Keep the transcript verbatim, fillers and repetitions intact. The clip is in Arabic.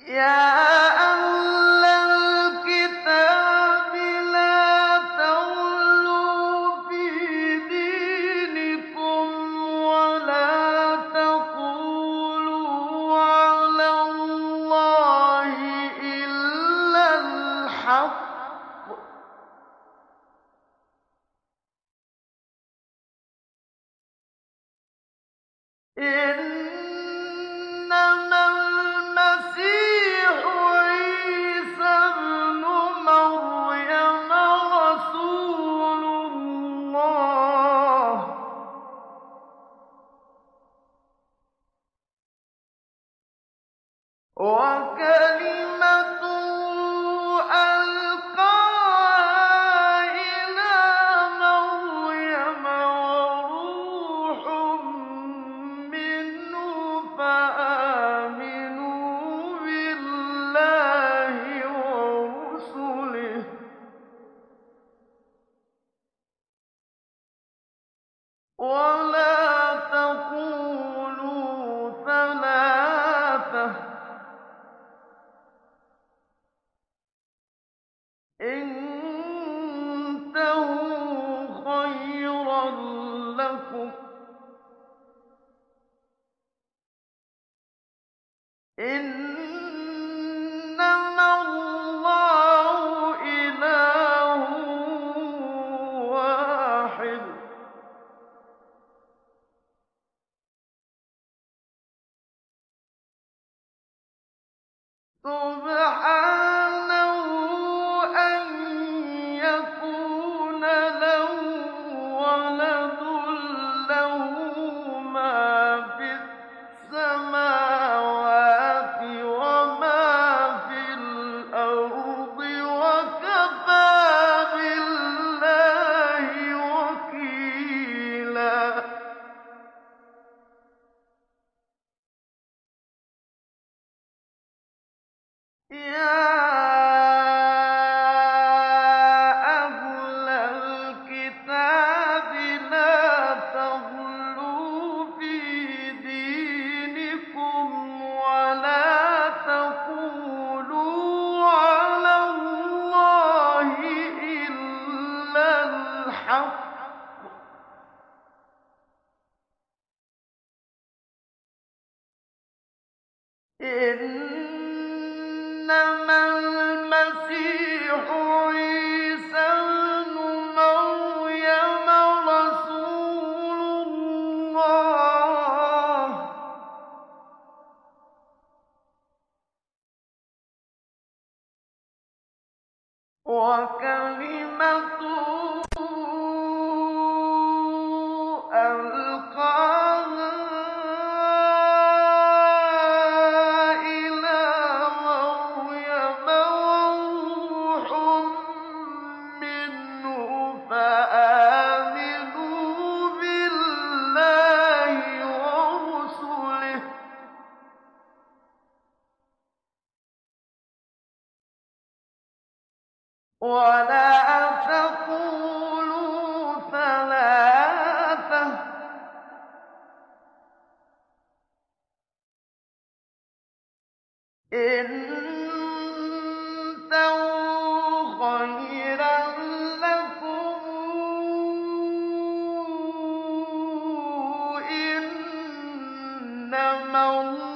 يَا أَهْلَ الْكِتَابِ لَا تَغْلُوا فِي دِينِكُمْ وَلَا تَقُولُوا عَلَى اللَّهِ إِلَّا الْحَقَّ ۚ إِنَّمَا الْمَسِيحُ عِيسَى ابْنُ مَرْيَمَ رَسُولُ اللَّهِ وَكَلِمَتُهُ أَلْقَاهَا إِلَىٰ مَرْيَمَ وَرُوحٌ مِّنْهُ ۖ فَآمِنُوا بِاللَّهِ وَرُسُلِهِ ۖ وَلَا تَقُولُوا ثَلَاثَةٌ ۚ انتهوا خَيْرًا لَّكُمْ ۚ إِنَّمَا اللَّهُ إِلَٰهٌ وَاحِدٌ ۖ سُبْحَانَهُ أَن يَكُونَ لَهُ وَلَدٌ ۘ لَّهُ مَا فِي السَّمَاوَاتِ وَمَا فِي الْأَرْضِ ۚ وَكَفَىٰ بِاللَّهِ وَكِيلًا يَا أَهْلَ الْكِتَابِ لَا تَغْلُوا فِي دِينِكُمْ وَلَا تَقُولُوا عَلَى اللَّهِ إِلَّا الْحَقَّ ۚ إِنَّمَا الْمَسِيحُ عِيسَى ابْنُ مَرْيَمَ رَسُولُ اللَّهِ وَكَلِمَتُهُ أَلْقَاهَا إِلَىٰ مَرْيَمَ وَرُوحٌ مِّنْهُ ۖ فَآمِنُوا بِاللَّهِ وَرُسُلِهِ ۖ وَلَا تَقُولُوا ثَلَاثَةٌ ۚ انتهوا خَيْرًا لَّكُمْ ۚ إِنَّمَا